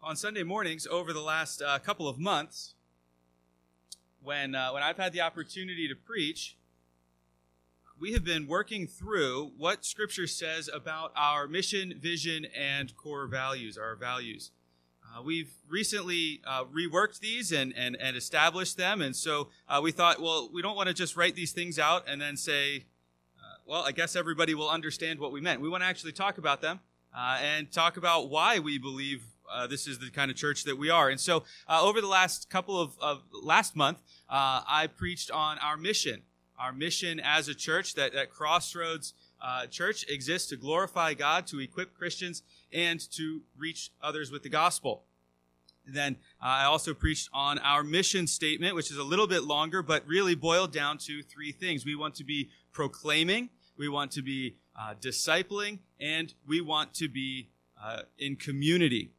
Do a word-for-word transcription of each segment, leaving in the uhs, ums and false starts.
On Sunday mornings over the last uh, couple of months, when uh, when I've had the opportunity to preach, we have been working through what Scripture says about our mission, vision, and core values, our values. Uh, we've recently uh, reworked these and, and, and established them, and so uh, we thought, well, we don't want to just write these things out and then say, uh, well, I guess everybody will understand what we meant. We want to actually talk about them uh, and talk about why we believe Uh, this is the kind of church that we are. And so uh, over the last couple of, of last month, uh, I preached on our mission. Our mission as a church, that, that Crossroads uh, Church exists to glorify God, to equip Christians, and to reach others with the gospel. Then uh, I also preached on our mission statement, which is a little bit longer, but really boiled down to three things. We want to be proclaiming, we want to be uh, discipling, and we want to be uh, in community.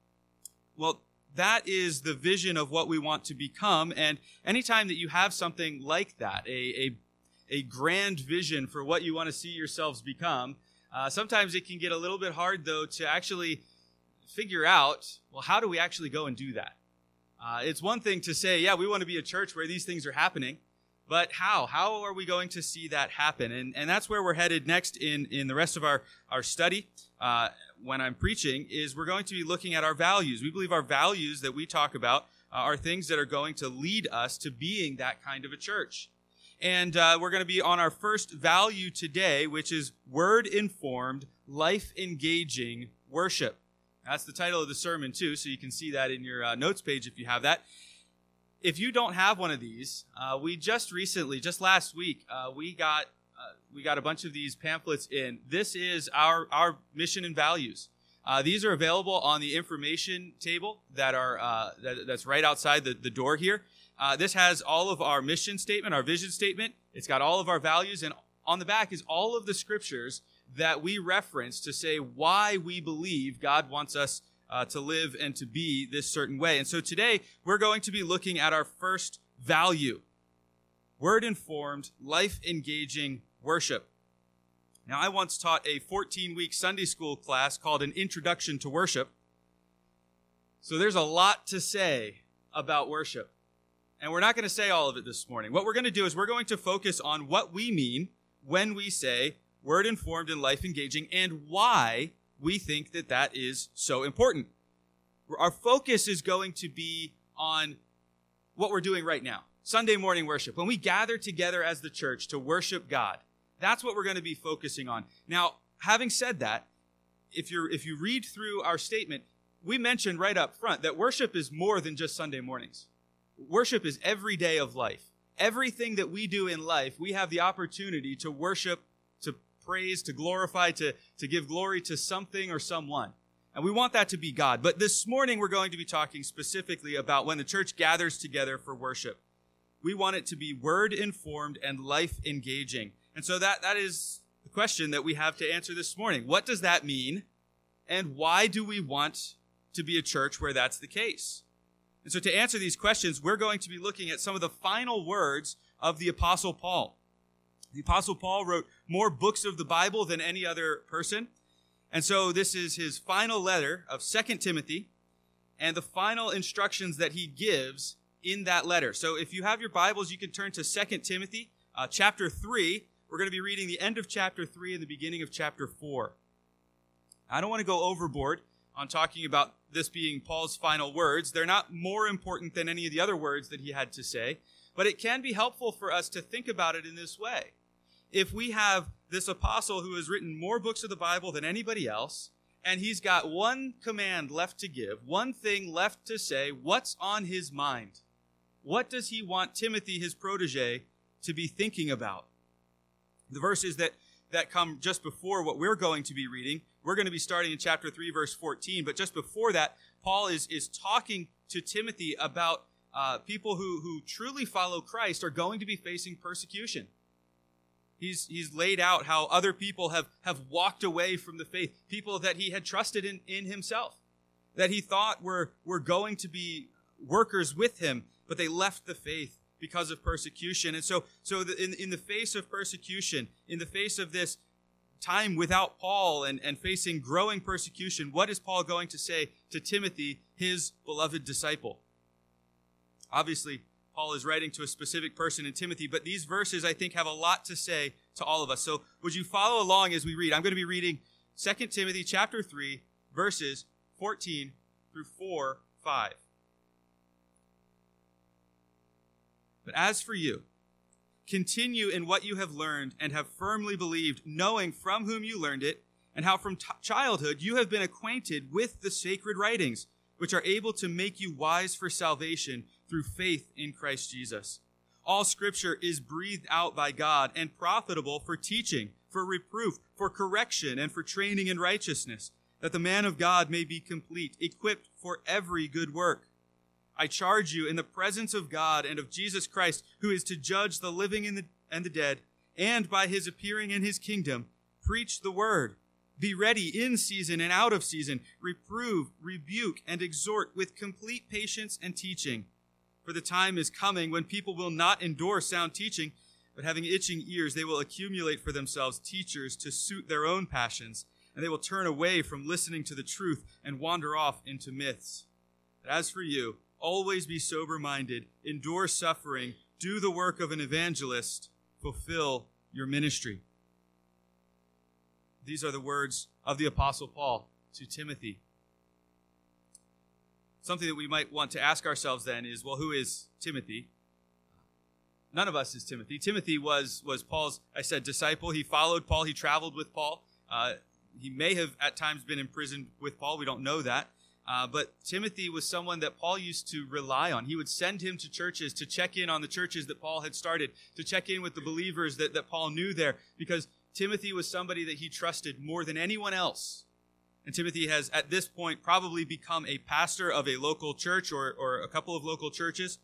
Well, that is the vision of what we want to become, and anytime that you have something like that, a a, a grand vision for what you want to see yourselves become, uh, sometimes it can get a little bit hard, though, to actually figure out, well, how do we actually go and do that? Uh, it's one thing to say, yeah, we want to be a church where these things are happening, but how? How are we going to see that happen? And and that's where we're headed next in, in the rest of our, our study. Uh, when I'm preaching, is we're going to be looking at our values. We believe our values that we talk about uh, are things that are going to lead us to being that kind of a church. And uh, we're going to be on our first value today, which is word-informed, life-engaging worship. That's the title of the sermon, too, so you can see that in your uh, notes page if you have that. If you don't have one of these, uh, we just recently, just last week, uh, we got uh, we got a bunch of these pamphlets in. This is our our mission and values. Uh, these are available on the information table that are uh, that, that's right outside the, the door here. Uh, this has all of our mission statement, our vision statement. It's got all of our values, and on the back is all of the scriptures that we reference to say why we believe God wants us Uh, to live and to be this certain way. And so today, we're going to be looking at our first value, word-informed, life-engaging worship. Now, I once taught a fourteen-week Sunday school class called An Introduction to Worship. So there's a lot to say about worship. And we're not going to say all of it this morning. What we're going to do is we're going to focus on what we mean when we say word-informed and life-engaging, and why we think that that is so important. Our focus is going to be on what we're doing right now, Sunday morning worship. When we gather together as the church to worship God, that's what we're going to be focusing on. Now, having said that, if you're if you read through our statement, we mentioned right up front that worship is more than just Sunday mornings. Worship is every day of life. Everything that we do in life, we have the opportunity to worship, to praise, to glorify, to, to give glory to something or someone. And we want that to be God. But this morning we're going to be talking specifically about when the church gathers together for worship. We want it to be word-informed and life-engaging. And so that, that is the question that we have to answer this morning. What does that mean? And why do we want to be a church where that's the case? And so to answer these questions, we're going to be looking at some of the final words of the Apostle Paul. The Apostle Paul wrote more books of the Bible than any other person. And so this is his final letter of Second Timothy and the final instructions that he gives in that letter. So if you have your Bibles, you can turn to Second Timothy uh, chapter three. We're going to be reading the end of chapter three and the beginning of chapter four. I don't want to go overboard on talking about this being Paul's final words. They're not more important than any of the other words that he had to say, but it can be helpful for us to think about it in this way. If we have this apostle who has written more books of the Bible than anybody else, and he's got one command left to give, one thing left to say, what's on his mind? What does he want Timothy, his protege, to be thinking about? The verses that, that come just before what we're going to be reading, we're going to be starting in chapter three, verse fourteen, but just before that, Paul is, is talking to Timothy about uh, people who, who truly follow Christ are going to be facing persecution. He's, he's laid out how other people have, have walked away from the faith, people that he had trusted in, in himself, that he thought were, were going to be workers with him, but they left the faith because of persecution. And so, so the, in, in the face of persecution, in the face of this time without Paul and, and facing growing persecution, what is Paul going to say to Timothy, his beloved disciple? Obviously, Paul is writing to a specific person in Timothy, but these verses, I think, have a lot to say to all of us. So would you follow along as we read? I'm going to be reading Second Timothy chapter three, verses fourteen through four, five. But as for you, continue in what you have learned and have firmly believed, knowing from whom you learned it, and how from t- childhood you have been acquainted with the sacred writings, which are able to make you wise for salvation through faith in Christ Jesus. All Scripture is breathed out by God and profitable for teaching, for reproof, for correction, and for training in righteousness, that the man of God may be complete, equipped for every good work. I charge you in the presence of God and of Jesus Christ, who is to judge the living and the, and the dead, and by his appearing in his kingdom, preach the word. Be ready in season and out of season. Reprove, rebuke, and exhort with complete patience and teaching. For the time is coming when people will not endure sound teaching, but having itching ears, they will accumulate for themselves teachers to suit their own passions, and they will turn away from listening to the truth and wander off into myths. But as for you, always be sober-minded, endure suffering, do the work of an evangelist, fulfill your ministry. These are the words of the Apostle Paul to Timothy. Something that we might want to ask ourselves then is, well, who is Timothy? None of us is Timothy. Timothy was, was Paul's, I said, disciple. He followed Paul. He traveled with Paul. Uh, he may have at times been imprisoned with Paul. We don't know that. Uh, but Timothy was someone that Paul used to rely on. He would send him to churches to check in on the churches that Paul had started, to check in with the believers that, that Paul knew there, because Timothy was somebody that he trusted more than anyone else. And Timothy has, at this point, probably become a pastor of a local church or, or a couple of local churches.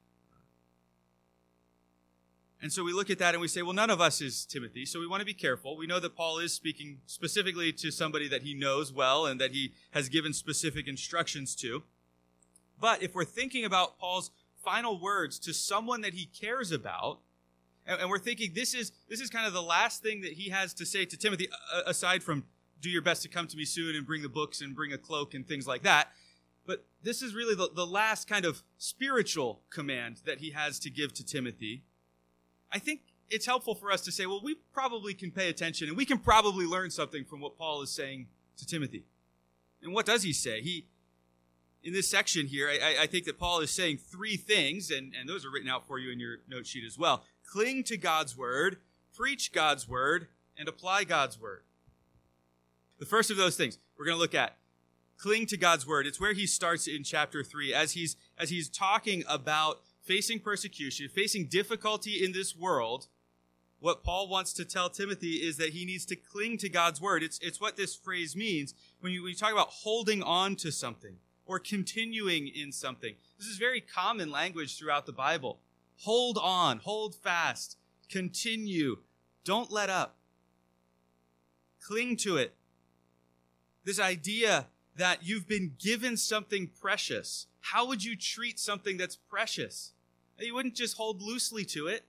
And so we look at that and we say, well, none of us is Timothy, so we want to be careful. We know that Paul is speaking specifically to somebody that he knows well and that he has given specific instructions to. But if we're thinking about Paul's final words to someone that he cares about, and, and we're thinking this is this is kind of the last thing that he has to say to Timothy, aside from do your best to come to me soon and bring the books and bring a cloak and things like that. But this is really the, the last kind of spiritual command that he has to give to Timothy. I think it's helpful for us to say, well, we probably can pay attention and we can probably learn something from what Paul is saying to Timothy. And what does he say? He, in this section here, I, I think that Paul is saying three things, and, and those are written out for you in your note sheet as well. Cling to God's word, preach God's word, and apply God's word. The first of those things we're going to look at, cling to God's word. It's where he starts in chapter three, as he's as he's talking about facing persecution, facing difficulty in this world. What Paul wants to tell Timothy is that he needs to cling to God's word. It's it's what this phrase means when you, when you talk about holding on to something or continuing in something. This is very common language throughout the Bible. Hold on, hold fast, continue, don't let up. Cling to it. This idea that you've been given something precious. How would you treat something that's precious? You wouldn't just hold loosely to it.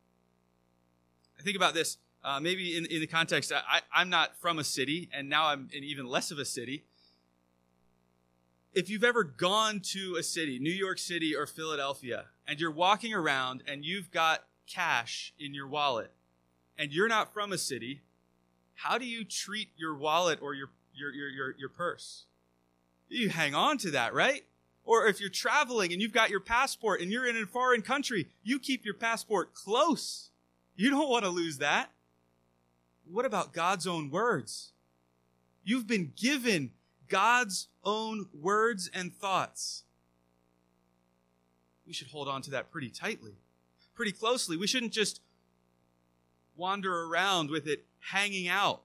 I think about this, uh, maybe in, in the context, I, I'm not from a city, and now I'm in even less of a city. If you've ever gone to a city, New York City or Philadelphia, and you're walking around and you've got cash in your wallet, and you're not from a city, how do you treat your wallet or your Your, your, your, your purse? You hang on to that, right? Or if you're traveling and you've got your passport and you're in a foreign country, you keep your passport close. You don't want to lose that. What about God's own words? You've been given God's own words and thoughts. We should hold on to that pretty tightly, pretty closely. We shouldn't just wander around with it hanging out.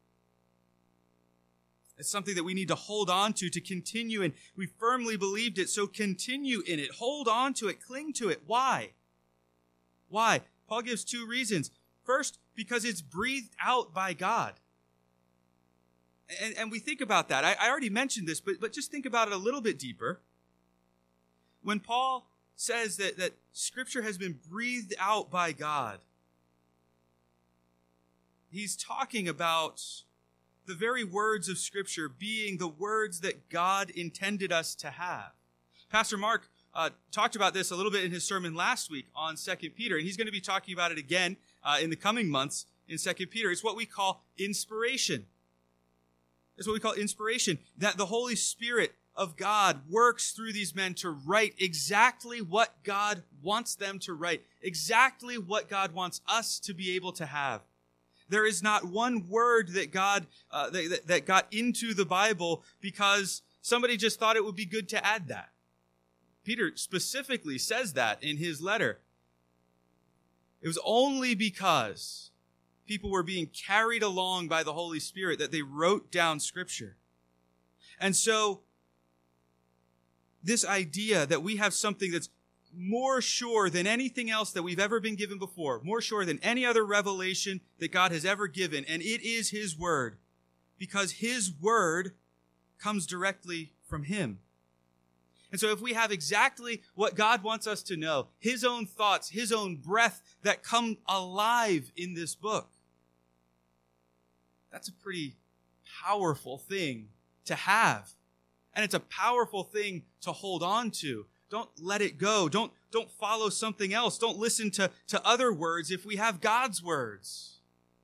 It's something that we need to hold on to, to continue in. We firmly believed it, so continue in it. Hold on to it. Cling to it. Why? Why? Paul gives two reasons. First, because it's breathed out by God. And, and we think about that. I, I already mentioned this, but, but just think about it a little bit deeper. When Paul says that, that Scripture has been breathed out by God, he's talking about the very words of Scripture being the words that God intended us to have. Pastor Mark uh, talked about this a little bit in his sermon last week on Second Peter, and he's going to be talking about it again uh, in the coming months in Second Peter. It's what we call inspiration. It's what we call inspiration, that the Holy Spirit of God works through these men to write exactly what God wants them to write, exactly what God wants us to be able to have. There is not one word that God uh, that, that got into the Bible because somebody just thought it would be good to add that. Peter specifically says that in his letter. It was only because people were being carried along by the Holy Spirit that they wrote down Scripture. And so, this idea that we have something that's more sure than anything else that we've ever been given before, more sure than any other revelation that God has ever given, and it is His Word, because His Word comes directly from Him. And so if we have exactly what God wants us to know, His own thoughts, His own breath that come alive in this book, that's a pretty powerful thing to have. And it's a powerful thing to hold on to. Don't let it go. Don't, don't follow something else. Don't listen to, to other words if we have God's words.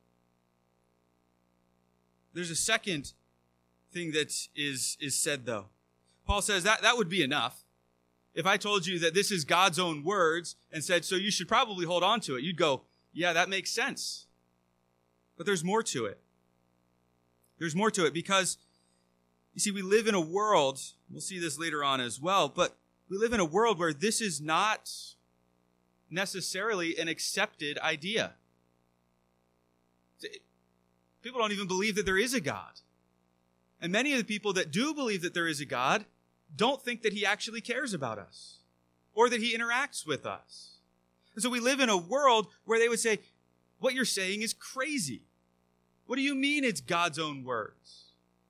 There's a second thing that is, is said, though. Paul says that, that would be enough. If I told you that this is God's own words and said, so you should probably hold on to it, you'd go, yeah, that makes sense. But there's more to it. There's more to it because, you see, we live in a world, we'll see this later on as well, but we live in a world where this is not necessarily an accepted idea. People don't even believe that there is a God. And many of the people that do believe that there is a God don't think that He actually cares about us or that He interacts with us. And so we live in a world where they would say, what you're saying is crazy. What do you mean it's God's own words?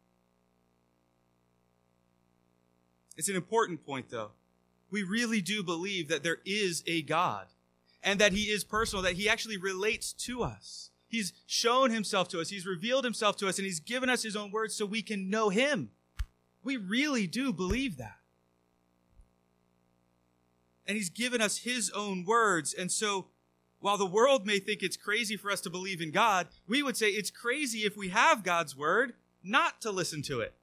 It's an important point, though. We really do believe that there is a God and that He is personal, that He actually relates to us. He's shown Himself to us. He's revealed Himself to us, and He's given us His own words so we can know Him. We really do believe that. And He's given us His own words. And so, while the world may think it's crazy for us to believe in God, we would say it's crazy if we have God's word not to listen to it.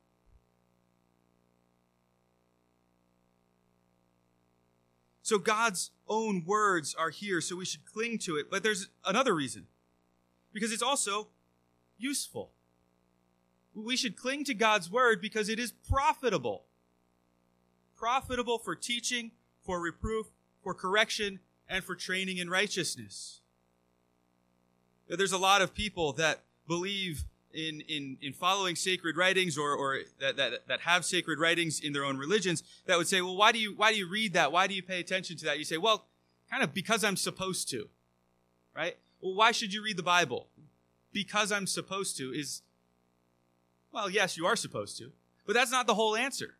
So God's own words are here, so we should cling to it. But there's another reason. Because it's also useful. We should cling to God's word because it is profitable. Profitable for teaching, for reproof, for correction, and for training in righteousness. There's a lot of people that believe in, in, in following sacred writings or, or that, that, that have sacred writings in their own religions that would say, well, why do you, why do you read that? Why do you pay attention to that? You say, well, kind of because I'm supposed to, right? Well, why should you read the Bible? Because I'm supposed to is, well, yes, you are supposed to, but that's not the whole answer.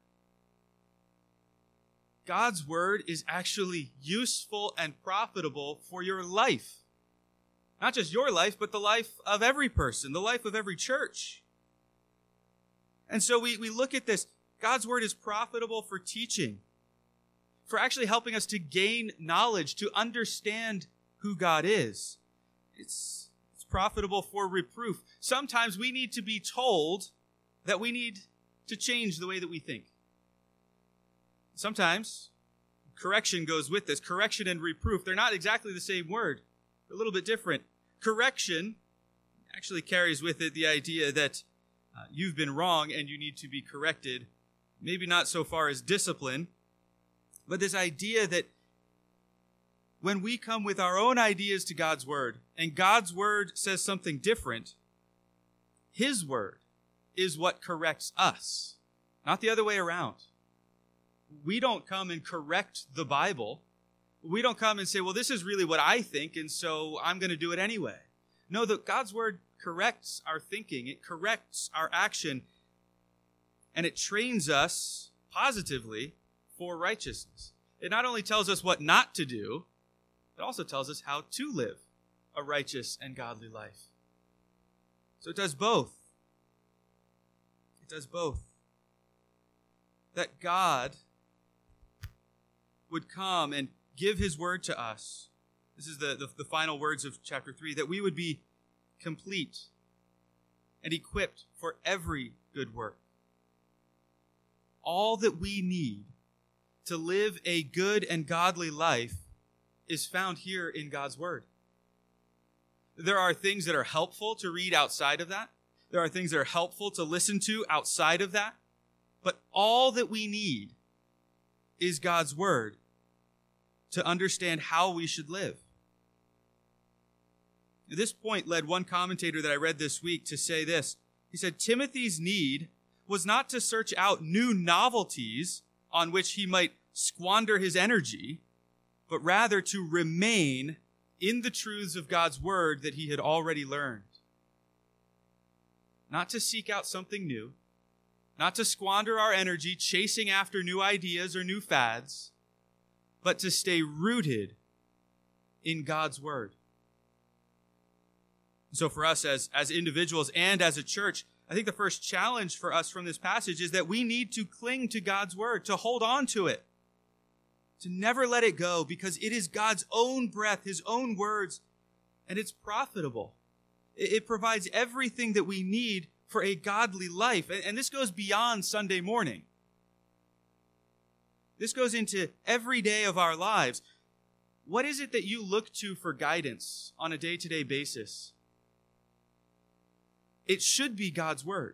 God's word is actually useful and profitable for your life. Not just your life, but the life of every person, the life of every church. And so we, we look at this. God's word is profitable for teaching, for actually helping us to gain knowledge, to understand who God is. It's, it's profitable for reproof. Sometimes we need to be told that we need to change the way that we think. Sometimes correction goes with this. Correction and reproof, they're not exactly the same word. They're a little bit different. Correction actually carries with it the idea that uh, you've been wrong and you need to be corrected. Maybe not so far as discipline, but this idea that when we come with our own ideas to God's word, and God's word says something different, His word is what corrects us, not the other way around. We don't come and correct the Bible. We don't come and say, well, this is really what I think, and so I'm going to do it anyway. No, that God's word corrects our thinking. It corrects our action, and it trains us positively for righteousness. It not only tells us what not to do, it also tells us how to live a righteous and godly life. So it does both. It does both. That God would come and give his word to us. This is the, the, the final words of chapter three, that we would be complete and equipped for every good work. All that we need to live a good and godly life is found here in God's word. There are things that are helpful to read outside of that. There are things that are helpful to listen to outside of that. But all that we need is God's word to understand how we should live. This point led one commentator that I read this week to say this. He said, Timothy's need was not to search out new novelties on which he might squander his energy, but rather to remain in the truths of God's word that he had already learned. Not to seek out something new, not to squander our energy chasing after new ideas or new fads, but to stay rooted in God's word. So for us as, as individuals and as a church, I think the first challenge for us from this passage is that we need to cling to God's word, to hold on to it, to never let it go, because it is God's own breath, his own words, and it's profitable. It, it provides everything that we need for a godly life. And, and this goes beyond Sunday morning. This goes into every day of our lives. What is it that you look to for guidance on a day-to-day basis? It should be God's word.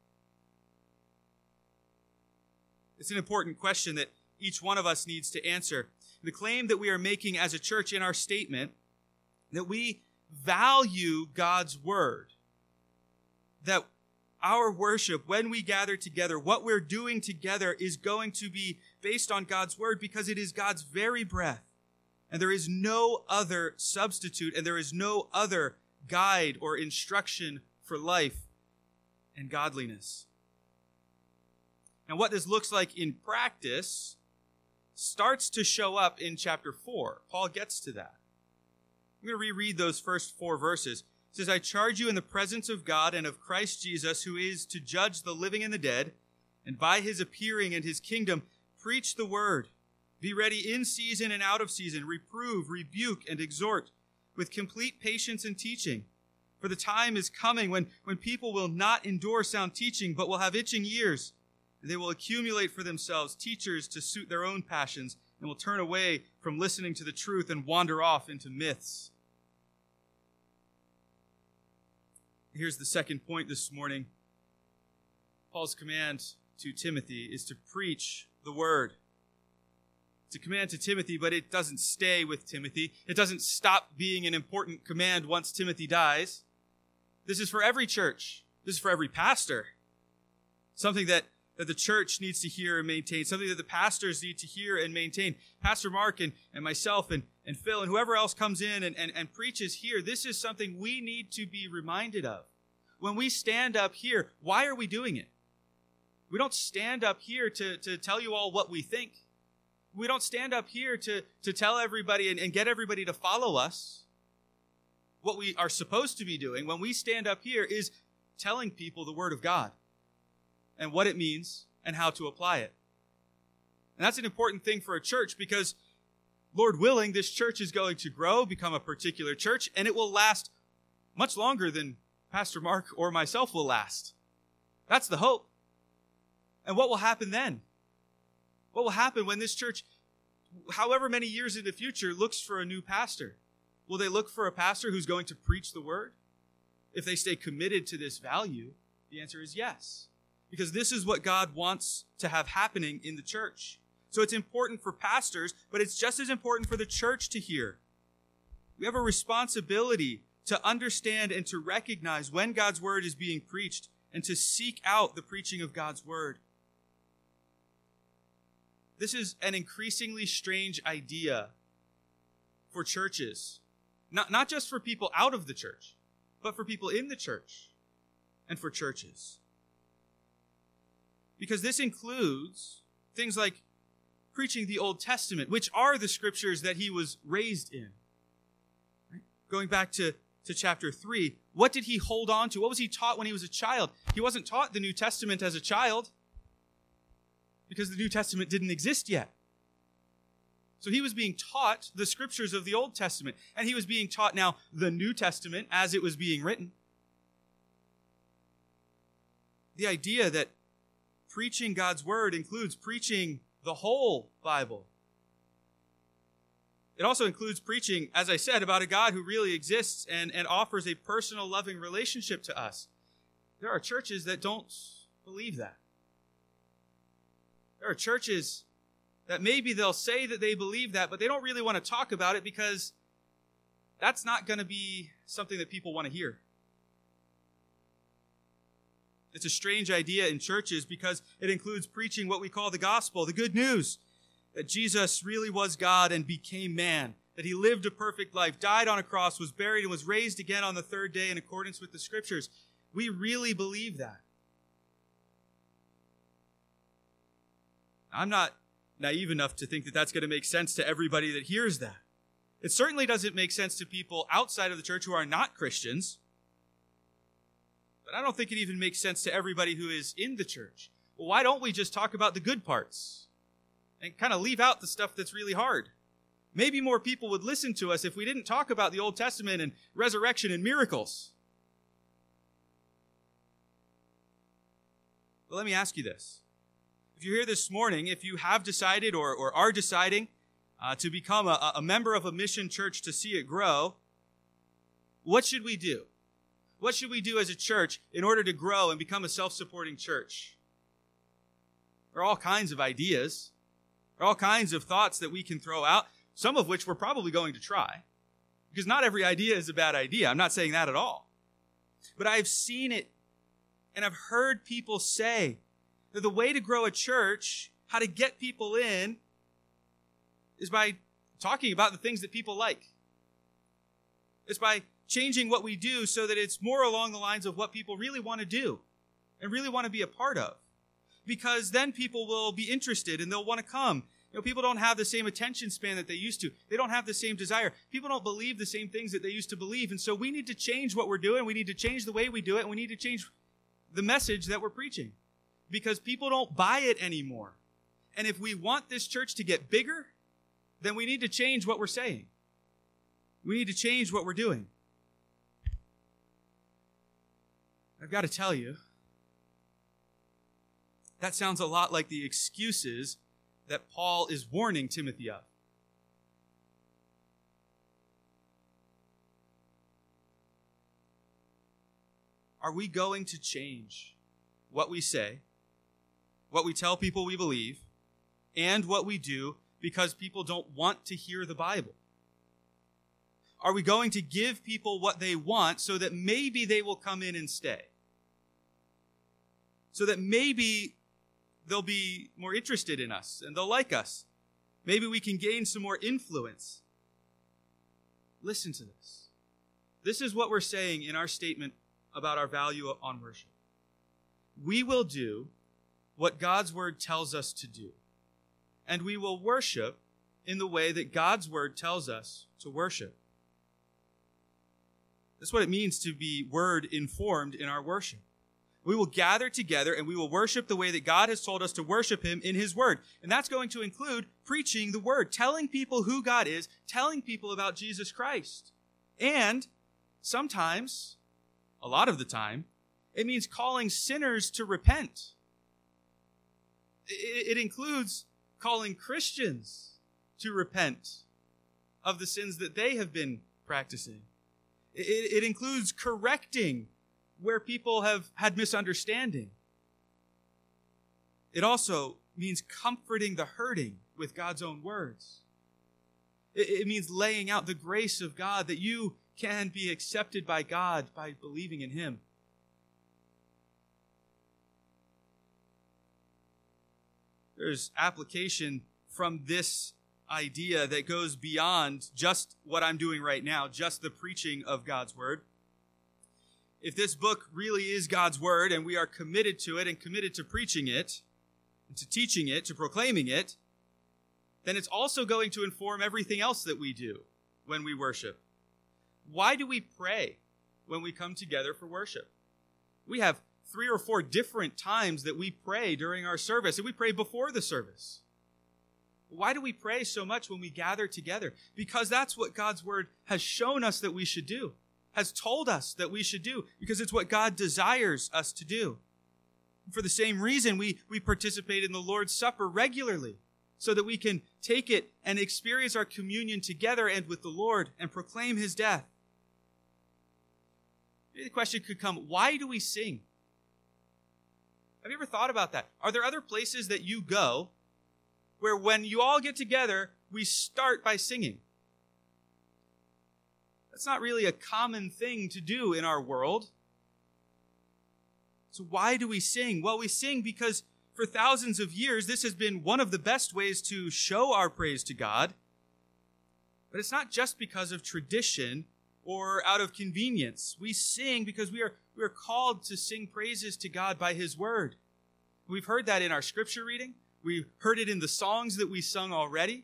It's an important question that each one of us needs to answer. The claim that we are making as a church in our statement, that we value God's word, that our worship, when we gather together, what we're doing together is going to be based on God's word because it is God's very breath. And there is no other substitute, and there is no other guide or instruction for life and godliness. Now, what this looks like in practice starts to show up in chapter four. Paul gets to that. I'm going to reread those first four verses. It says, I charge you in the presence of God and of Christ Jesus, who is to judge the living and the dead, and by his appearing and his kingdom, preach the word. Be ready in season and out of season. Reprove, rebuke, and exhort with complete patience and teaching. For the time is coming when, when people will not endure sound teaching, but will have itching ears. And they will accumulate for themselves teachers to suit their own passions, and will turn away from listening to the truth and wander off into myths. Here's the second point this morning. Paul's command to Timothy is to preach the word. It's a command to Timothy, but it doesn't stay with Timothy. It doesn't stop being an important command once Timothy dies. This is for every church. This is for every pastor. Something that, that the church needs to hear and maintain. Something that the pastors need to hear and maintain. Pastor Mark and, and myself and, and Phil and whoever else comes in and, and, and preaches here, this is something we need to be reminded of. When we stand up here, why are we doing it? We don't stand up here to, to tell you all what we think. We don't stand up here to, to tell everybody and, and get everybody to follow us. What we are supposed to be doing when we stand up here is telling people the word of God and what it means and how to apply it. And that's an important thing for a church because, Lord willing, this church is going to grow, become a particular church, and it will last much longer than Pastor Mark or myself will last. That's the hope. And what will happen then? What will happen when this church, however many years in the future, looks for a new pastor? Will they look for a pastor who's going to preach the word? If they stay committed to this value, the answer is yes. Because this is what God wants to have happening in the church. So it's important for pastors, but it's just as important for the church to hear. We have a responsibility to understand and to recognize when God's word is being preached and to seek out the preaching of God's word. This is an increasingly strange idea for churches. Not, not just for people out of the church, but for people in the church and for churches. Because this includes things like preaching the Old Testament, which are the scriptures that he was raised in. Right? Going back to to chapter three, what did he hold on to? What was he taught when he was a child? He wasn't taught the New Testament as a child because the New Testament didn't exist yet. So he was being taught the scriptures of the Old Testament, and he was being taught now the New Testament as it was being written. The idea that preaching God's word includes preaching the whole Bible. It also includes preaching, as I said, about a God who really exists and, and offers a personal, loving relationship to us. There are churches that don't believe that. There are churches that maybe they'll say that they believe that, but they don't really want to talk about it because that's not going to be something that people want to hear. It's a strange idea in churches because it includes preaching what we call the gospel, the good news, that Jesus really was God and became man, that he lived a perfect life, died on a cross, was buried, and was raised again on the third day in accordance with the scriptures. We really believe that. I'm not naive enough to think that that's going to make sense to everybody that hears that. It certainly doesn't make sense to people outside of the church who are not Christians. But I don't think it even makes sense to everybody who is in the church. Well, why don't we just talk about the good parts and kind of leave out the stuff that's really hard? Maybe more people would listen to us if we didn't talk about the Old Testament and resurrection and miracles. But let me ask you this. If you're here this morning, if you have decided or, or are deciding uh, to become a, a member of a mission church to see it grow, what should we do? What should we do as a church in order to grow and become a self-supporting church? There are all kinds of ideas. There are all kinds of thoughts that we can throw out, some of which we're probably going to try. Because not every idea is a bad idea. I'm not saying that at all. But I've seen it and I've heard people say that the way to grow a church, how to get people in, is by talking about the things that people like. It's by changing what we do so that it's more along the lines of what people really want to do and really want to be a part of. Because then people will be interested and they'll want to come. You know, people don't have the same attention span that they used to. They don't have the same desire. People don't believe the same things that they used to believe. And so we need to change what we're doing. We need to change the way we do it. And we need to change the message that we're preaching. Because people don't buy it anymore. And if we want this church to get bigger, then we need to change what we're saying. We need to change what we're doing. I've got to tell you, that sounds a lot like the excuses that Paul is warning Timothy of. Are we going to change what we say, what we tell people we believe, and what we do because people don't want to hear the Bible? Are we going to give people what they want so that maybe they will come in and stay? So that maybe they'll be more interested in us and they'll like us. Maybe we can gain some more influence. Listen to this. This is what we're saying in our statement about our value on worship. We will do what God's word tells us to do. And we will worship in the way that God's word tells us to worship. That's what it means to be word-informed in our worship. We will gather together and we will worship the way that God has told us to worship him in his word. And that's going to include preaching the word, telling people who God is, telling people about Jesus Christ. And sometimes, a lot of the time, it means calling sinners to repent. It, it includes calling Christians to repent of the sins that they have been practicing. It, it includes correcting where people have had misunderstanding. It also means comforting the hurting with God's own words. It, it means laying out the grace of God that you can be accepted by God by believing in him. There's application from this idea that goes beyond just what I'm doing right now, just the preaching of God's word. If this book really is God's word and we are committed to it and committed to preaching it, and to teaching it, to proclaiming it, then it's also going to inform everything else that we do when we worship. Why do we pray when we come together for worship? We have three or four different times that we pray during our service, and we pray before the service. Why do we pray so much when we gather together? Because that's what God's word has shown us that we should do, has told us that we should do, because it's what God desires us to do. For the same reason, we, we participate in the Lord's Supper regularly, so that we can take it and experience our communion together and with the Lord and proclaim his death. Maybe the question could come, why do we sing? Have you ever thought about that? Are there other places that you go where when you all get together, we start by singing? That's not really a common thing to do in our world. So why do we sing? Well, we sing because for thousands of years, this has been one of the best ways to show our praise to God. But it's not just because of tradition or out of convenience. We sing because we are, we are called to sing praises to God by his word. We've heard that in our scripture reading. We've heard it in the songs that we sung already.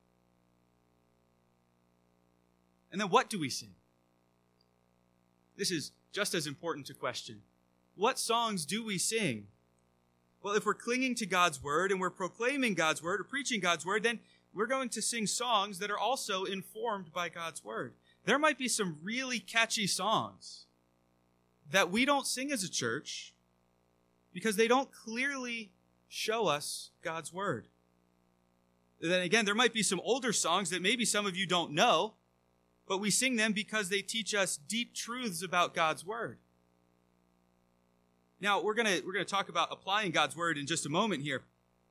And then what do we sing? This is just as important to question. What songs do we sing? Well, if we're clinging to God's word and we're proclaiming God's word or preaching God's word, then we're going to sing songs that are also informed by God's word. There might be some really catchy songs that we don't sing as a church because they don't clearly show us God's word. Then again, there might be some older songs that maybe some of you don't know, but we sing them because they teach us deep truths about God's word. Now, we're going to we're going to talk about applying God's word in just a moment here.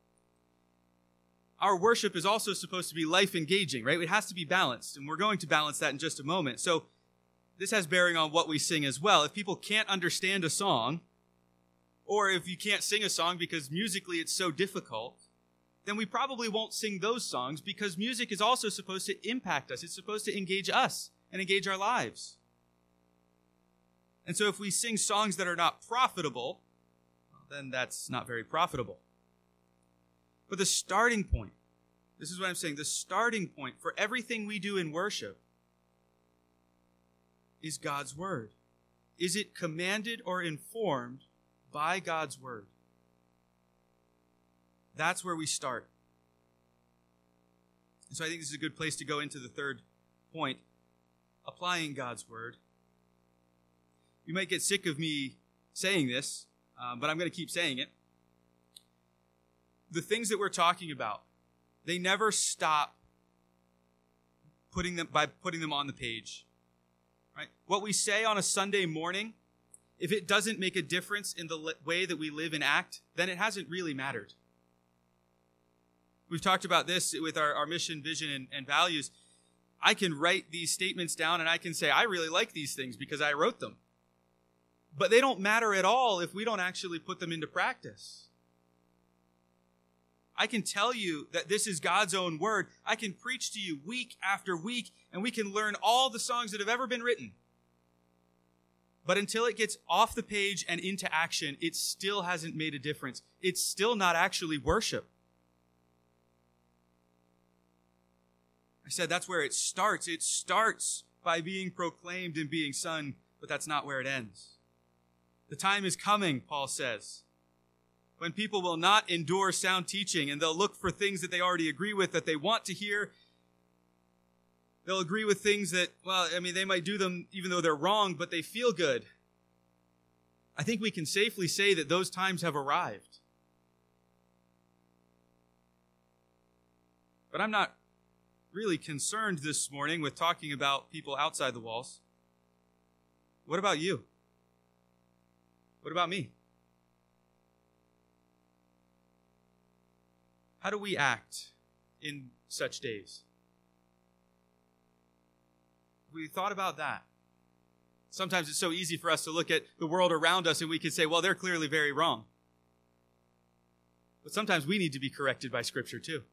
Our worship is also supposed to be life-engaging, right? It has to be balanced, and we're going to balance that in just a moment. So this has bearing on what we sing as well. If people can't understand a song, or if you can't sing a song because musically it's so difficult, then we probably won't sing those songs because music is also supposed to impact us. It's supposed to engage us and engage our lives. And so if we sing songs that are not profitable, well, then that's not very profitable. But the starting point, this is what I'm saying, the starting point for everything we do in worship is God's word. Is it commanded or informed by God's word? That's where we start. And so I think this is a good place to go into the third point, applying God's word. You might get sick of me saying this, um, but I'm going to keep saying it. The things that we're talking about, they never stop putting them by putting them on the page. Right? What we say on a Sunday morning, if it doesn't make a difference in the li- way that we live and act, then it hasn't really mattered. We've talked about this with our, our mission, vision, and, and values. I can write these statements down and I can say, I really like these things because I wrote them. But they don't matter at all if we don't actually put them into practice. I can tell you that this is God's own word. I can preach to you week after week, and we can learn all the songs that have ever been written. But until it gets off the page and into action, it still hasn't made a difference. It's still not actually worship. I said that's where it starts. It starts by being proclaimed and being sung, but that's not where it ends. The time is coming, Paul says, when people will not endure sound teaching and they'll look for things that they already agree with, that they want to hear. They'll agree with things that, well, I mean, they might do them even though they're wrong, but they feel good. I think we can safely say that those times have arrived. But I'm not really concerned this morning with talking about people outside the walls. What about you? What about me? How do we act in such days? Have we thought about that? Sometimes it's so easy for us to look at the world around us and we can say, well, they're clearly very wrong. But sometimes we need to be corrected by Scripture too.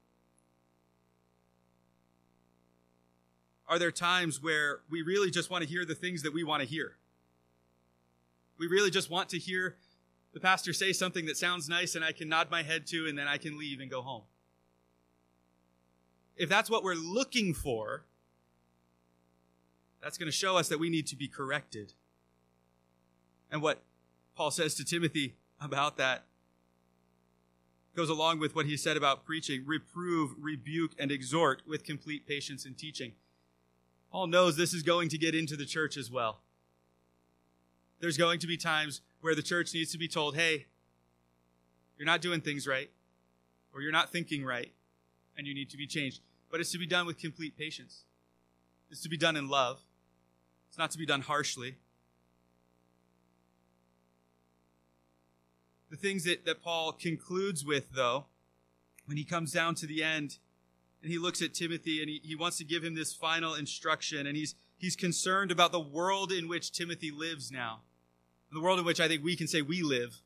Are there times where we really just want to hear the things that we want to hear? We really just want to hear the pastor say something that sounds nice and I can nod my head to and then I can leave and go home. If that's what we're looking for, That's going to show us that we need to be corrected. And what Paul says to Timothy about that goes along with what he said about preaching. Reprove, rebuke, and exhort with complete patience in teaching. Paul knows this is going to get into the church as well. There's going to be times where the church needs to be told, hey, you're not doing things right, or you're not thinking right, and you need to be changed. But it's to be done with complete patience. It's to be done in love. It's not to be done harshly. The things that, that Paul concludes with, though, when he comes down to the end, and he looks at Timothy, and he, he wants to give him this final instruction, and he's, he's concerned about the world in which Timothy lives now, the world in which I think we can say we live.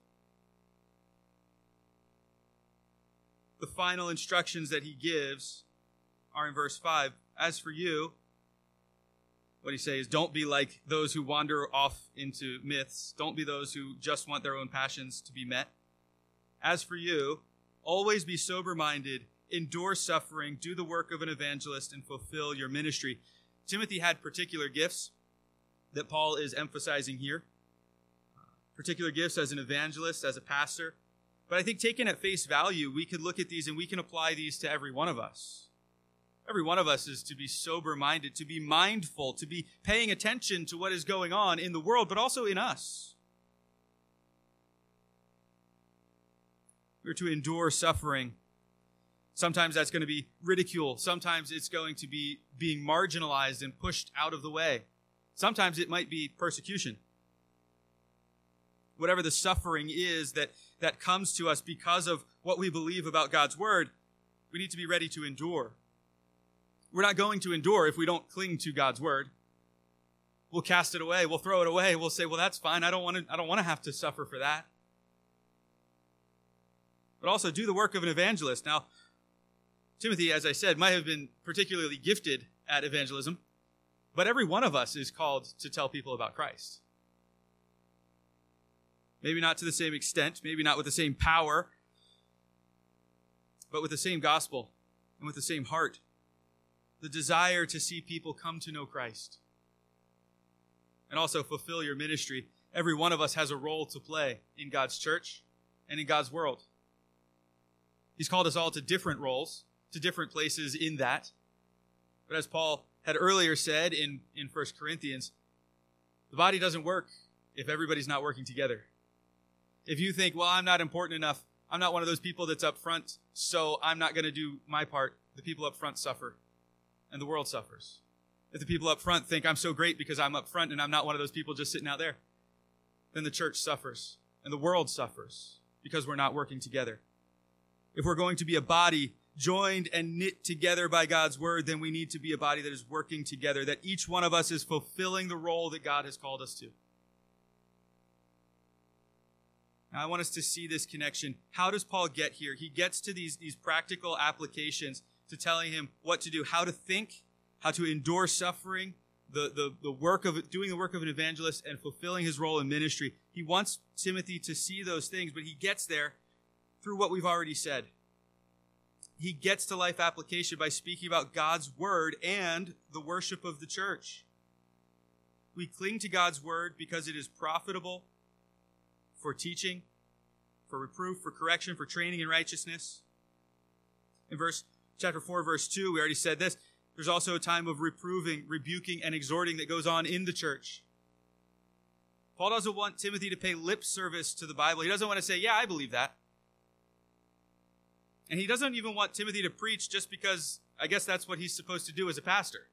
The final instructions that he gives are in verse five. As for you, what he says is, don't be like those who wander off into myths. Don't be those who just want their own passions to be met. As for you, always be sober-minded, endure suffering, do the work of an evangelist, and fulfill your ministry. Timothy had particular gifts that Paul is emphasizing here. Particular gifts as an evangelist, as a pastor. But I think taken at face value, we could look at these and we can apply these to every one of us. Every one of us is to be sober-minded, to be mindful, to be paying attention to what is going on in the world, but also in us. We're to endure suffering. Sometimes that's going to be ridicule. Sometimes it's going to be being marginalized and pushed out of the way. Sometimes it might be persecution. Whatever the suffering is that, that comes to us because of what we believe about God's word, we need to be ready to endure. We're not going to endure if we don't cling to God's word. We'll cast it away. We'll throw it away. We'll say, well, that's fine. I don't want to, I don't want to have to suffer for that. But also do the work of an evangelist. Now, Timothy, as I said, might have been particularly gifted at evangelism, but every one of us is called to tell people about Christ. Maybe not to the same extent, maybe not with the same power, but with the same gospel and with the same heart. The desire to see people come to know Christ. And also fulfill your ministry. Every one of us has a role to play in God's church and in God's world. He's called us all to different roles, to different places in that. But as Paul had earlier said in, in First Corinthians, the body doesn't work if everybody's not working together. If you think, well, I'm not important enough, I'm not one of those people that's up front, so I'm not going to do my part, the people up front suffer. And the world suffers. If the people up front think I'm so great because I'm up front and I'm not one of those people just sitting out there, then the church suffers and the world suffers because we're not working together. If we're going to be a body joined and knit together by God's word, then we need to be a body that is working together, that each one of us is fulfilling the role that God has called us to. Now, I want us to see this connection. How does Paul get here? He gets to these, these practical applications to telling him what to do, how to think, how to endure suffering, the, the, the work of doing the work of an evangelist and fulfilling his role in ministry. He wants Timothy to see those things, but he gets there through what we've already said. He gets to life application by speaking about God's word and the worship of the church. We cling to God's word because it is profitable for teaching, for reproof, for correction, for training in righteousness. In verse Chapter four, verse two, we already said this. There's also a time of reproving, rebuking, and exhorting that goes on in the church. Paul doesn't want Timothy to pay lip service to the Bible. He doesn't want to say, yeah, I believe that. And he doesn't even want Timothy to preach just because I guess that's what he's supposed to do as a pastor.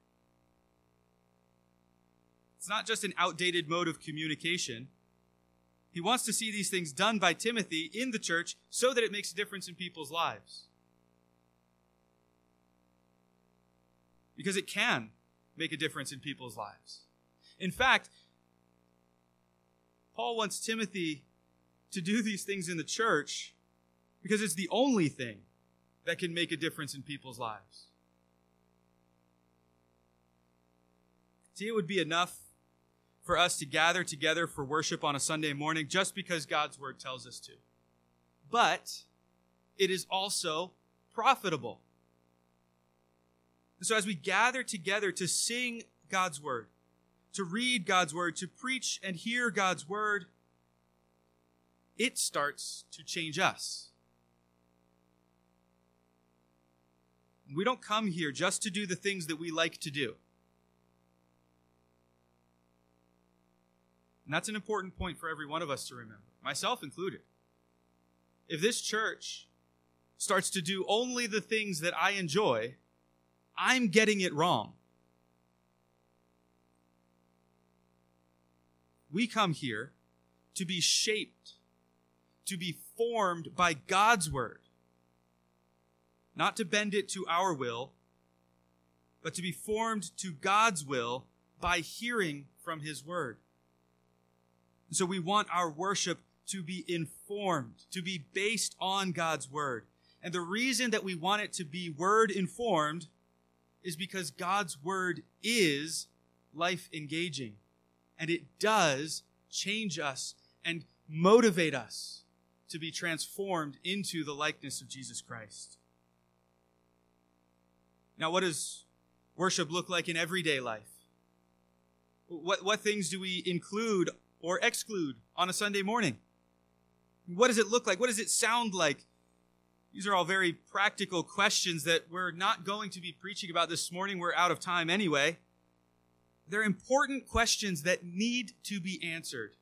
It's not just an outdated mode of communication. He wants to see these things done by Timothy in the church so that it makes a difference in people's lives. Because it can make a difference in people's lives. In fact, Paul wants Timothy to do these things in the church because it's the only thing that can make a difference in people's lives. See, it would be enough for us to gather together for worship on a Sunday morning just because God's word tells us to. But it is also profitable. And so as we gather together to sing God's word, to read God's word, to preach and hear God's word, it starts to change us. We don't come here just to do the things that we like to do. And that's an important point for every one of us to remember, myself included. If this church starts to do only the things that I enjoy, I'm getting it wrong. We come here to be shaped, to be formed by God's word, not to bend it to our will, but to be formed to God's will by hearing from his word. And so we want our worship to be informed, to be based on God's word. And the reason that we want it to be word informed is because God's word is life engaging. And it does change us and motivate us to be transformed into the likeness of Jesus Christ. Now, what does worship look like in everyday life? What, what things do we include or exclude on a Sunday morning? What does it look like? What does it sound like? These are all very practical questions that we're not going to be preaching about this morning. We're out of time anyway. They're important questions that need to be answered.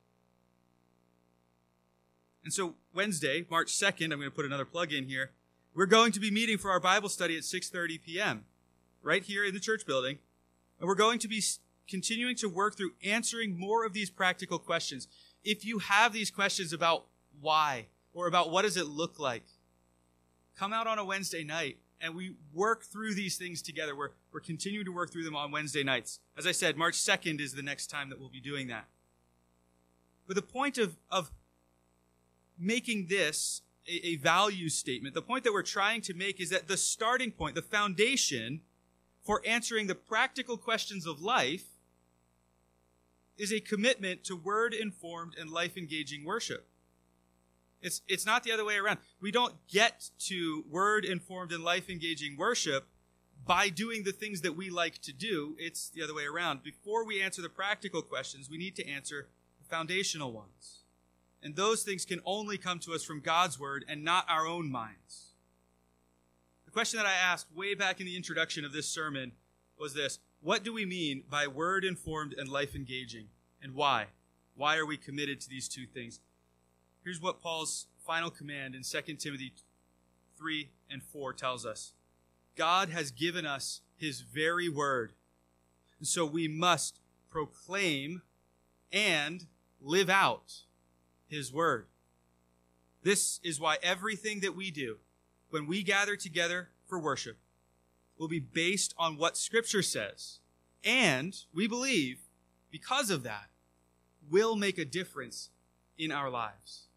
And so Wednesday, March second, I'm going to put another plug in here. We're going to be meeting for our Bible study at six thirty p.m. right here in the church building. And we're going to be continuing to work through answering more of these practical questions. If you have these questions about why or about what does it look like, come out on a Wednesday night and we work through these things together. We're, we're continuing to work through them on Wednesday nights. As I said, March second is the next time that we'll be doing that. But the point of, of making this a, a value statement, the point that we're trying to make is that the starting point, the foundation for answering the practical questions of life is a commitment to word-informed and life-engaging worship. It's, it's not the other way around. We don't get to word-informed and life-engaging worship by doing the things that we like to do. It's the other way around. Before we answer the practical questions, we need to answer the foundational ones. And those things can only come to us from God's word and not our own minds. The question that I asked way back in the introduction of this sermon was this: what do we mean by word-informed and life-engaging, and why? Why are we committed to these two things? Here's what Paul's final command in Second Timothy three and four tells us. God has given us his very word, and so we must proclaim and live out his word. This is why everything that we do when we gather together for worship will be based on what Scripture says. And we believe, because of that, will make a difference in our lives.